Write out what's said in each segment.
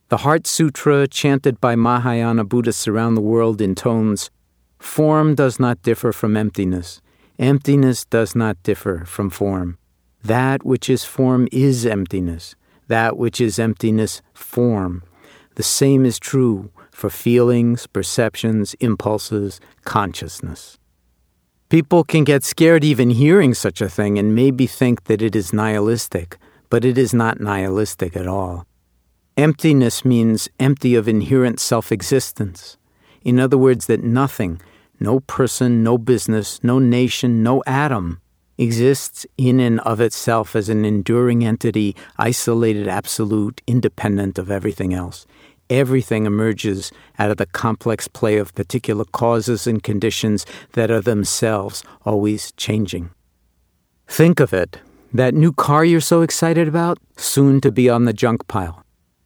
The Heart Sutra, chanted by Mahayana Buddhists around the world, intones, "Form does not differ from emptiness. Emptiness does not differ from form. That which is form is emptiness. That which is emptiness, form. The same is true for feelings, perceptions, impulses, consciousness." People can get scared even hearing such a thing and maybe think that it is nihilistic, but it is not nihilistic at all. Emptiness means empty of inherent self-existence. In other words, that nothing, no person, no business, no nation, no atom, exists in and of itself as an enduring entity, isolated, absolute, independent of everything else. Everything emerges out of the complex play of particular causes and conditions that are themselves always changing. Think of it, that new car you're so excited about, soon to be on the junk pile.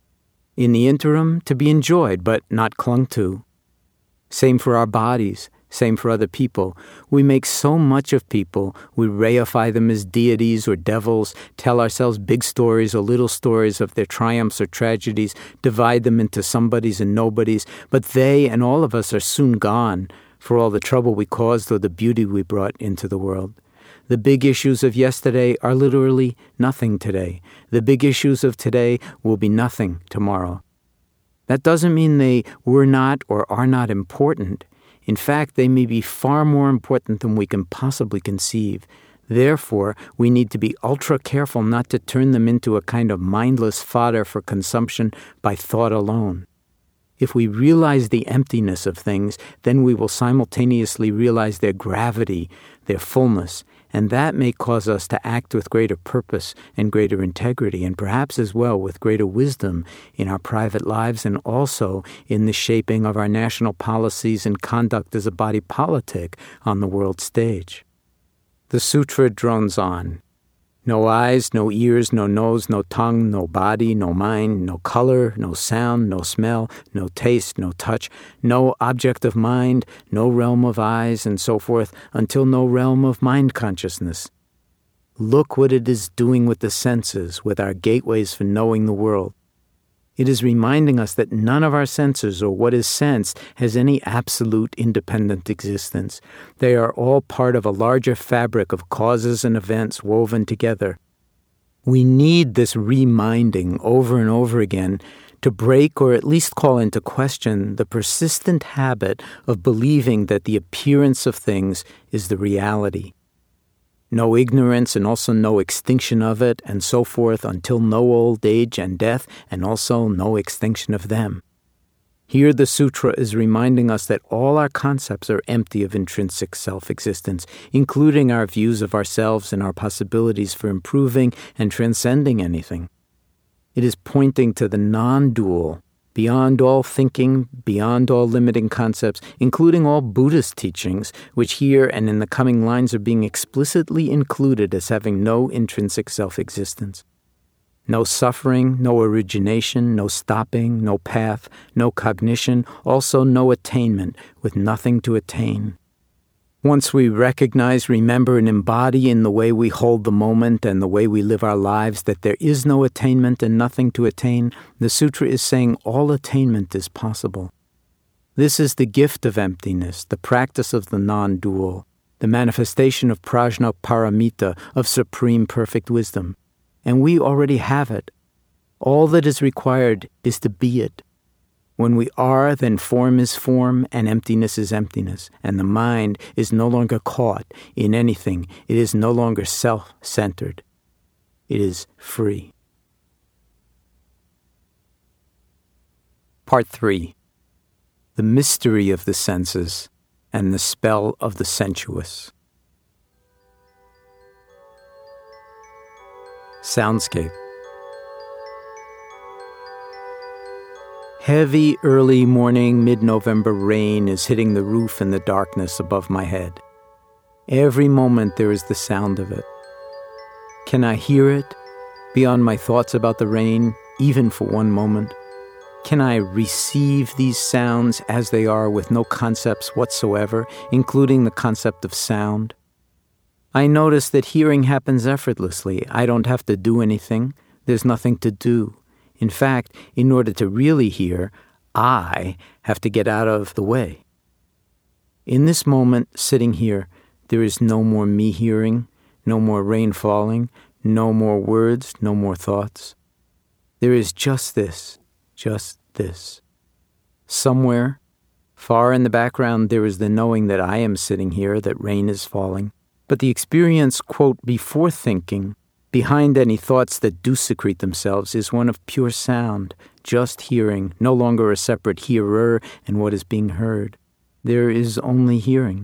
In the interim, to be enjoyed but not clung to. Same for our bodies. Same for other people. We make so much of people. We reify them as deities or devils, tell ourselves big stories or little stories of their triumphs or tragedies, divide them into somebodies and nobodies, but they and all of us are soon gone for all the trouble we caused or the beauty we brought into the world. The big issues of yesterday are literally nothing today. The big issues of today will be nothing tomorrow. That doesn't mean they were not or are not important. In fact, they may be far more important than we can possibly conceive. Therefore, we need to be ultra careful not to turn them into a kind of mindless fodder for consumption by thought alone. If we realize the emptiness of things, then we will simultaneously realize their gravity, their fullness, and that may cause us to act with greater purpose and greater integrity, and perhaps as well with greater wisdom in our private lives and also in the shaping of our national policies and conduct as a body politic on the world stage. The sutra drones on. No eyes, no ears, no nose, no tongue, no body, no mind, no color, no sound, no smell, no taste, no touch, no object of mind, no realm of eyes, and so forth, until no realm of mind consciousness. Look what it is doing with the senses, with our gateways for knowing the world. It is reminding us that none of our senses or what is sensed has any absolute independent existence. They are all part of a larger fabric of causes and events woven together. We need this reminding over and over again to break or at least call into question the persistent habit of believing that the appearance of things is the reality. No ignorance and also no extinction of it, and so forth, until no old age and death, and also no extinction of them. Here the sutra is reminding us that all our concepts are empty of intrinsic self-existence, including our views of ourselves and our possibilities for improving and transcending anything. It is pointing to the non-dual, beyond all thinking, beyond all limiting concepts, including all Buddhist teachings, which here and in the coming lines are being explicitly included as having no intrinsic self-existence. No suffering, no origination, no stopping, no path, no cognition, also no attainment, with nothing to attain. Once we recognize, remember, and embody in the way we hold the moment and the way we live our lives that there is no attainment and nothing to attain, the sutra is saying all attainment is possible. This is the gift of emptiness, the practice of the non-dual, the manifestation of prajna paramita, of supreme perfect wisdom. And we already have it. All that is required is to be it. When we are, then form is form, and emptiness is emptiness, and the mind is no longer caught in anything. It is no longer self-centered. It is free. Part 3. The mystery of the senses and the spell of the sensuous. Soundscape. Heavy, early morning, mid-November rain is hitting the roof in the darkness above my head. Every moment there is the sound of it. Can I hear it beyond my thoughts about the rain, even for one moment? Can I receive these sounds as they are with no concepts whatsoever, including the concept of sound? I notice that hearing happens effortlessly. I don't have to do anything. There's nothing to do. In fact, in order to really hear, I have to get out of the way. In this moment, sitting here, there is no more me hearing, no more rain falling, no more words, no more thoughts. There is just this. Somewhere, far in the background, there is the knowing that I am sitting here, that rain is falling. But the experience, quote, before thinking, behind any thoughts that do secrete themselves, is one of pure sound, just hearing, no longer a separate hearer and what is being heard. There is only hearing.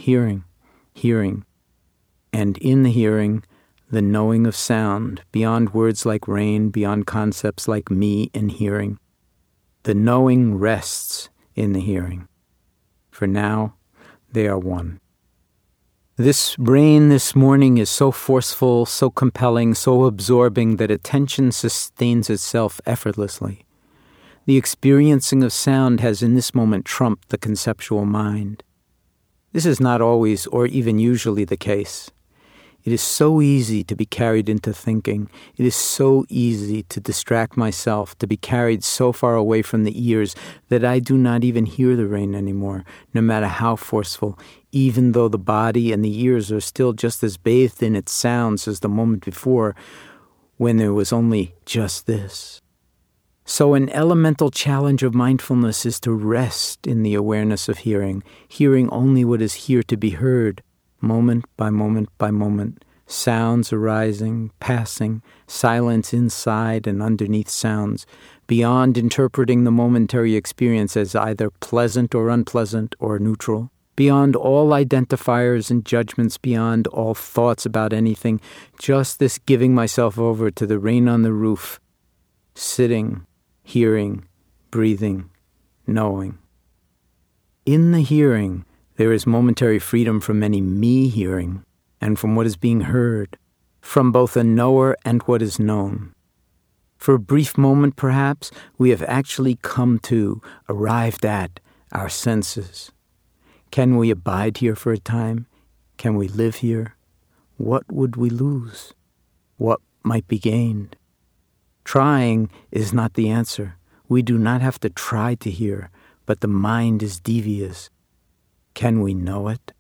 And in the hearing, the knowing of sound, beyond words like rain, beyond concepts like me and hearing. The knowing rests in the hearing. For now, they are one. This rain this morning is so forceful, so compelling, so absorbing that attention sustains itself effortlessly. The experiencing of sound has in this moment trumped the conceptual mind. This is not always or even usually the case. It is so easy to be carried into thinking. It is so easy to distract myself, to be carried so far away from the ears that I do not even hear the rain anymore, no matter how forceful, even though the body and the ears are still just as bathed in its sounds as the moment before, when there was only just this. So an elemental challenge of mindfulness is to rest in the awareness of hearing only what is here to be heard, moment by moment by moment, sounds arising, passing, silence inside and underneath sounds, beyond interpreting the momentary experience as either pleasant or unpleasant or neutral, beyond all identifiers and judgments, beyond all thoughts about anything, just this giving myself over to the rain on the roof, sitting, hearing, breathing, knowing. In the hearing, there is momentary freedom from any me hearing and from what is being heard, from both a knower and what is known. For a brief moment, perhaps, we have actually come to, arrived at, our senses. Can we abide here for a time? Can we live here? What would we lose? What might be gained? Trying is not the answer. We do not have to try to hear, but the mind is devious. Can we know it?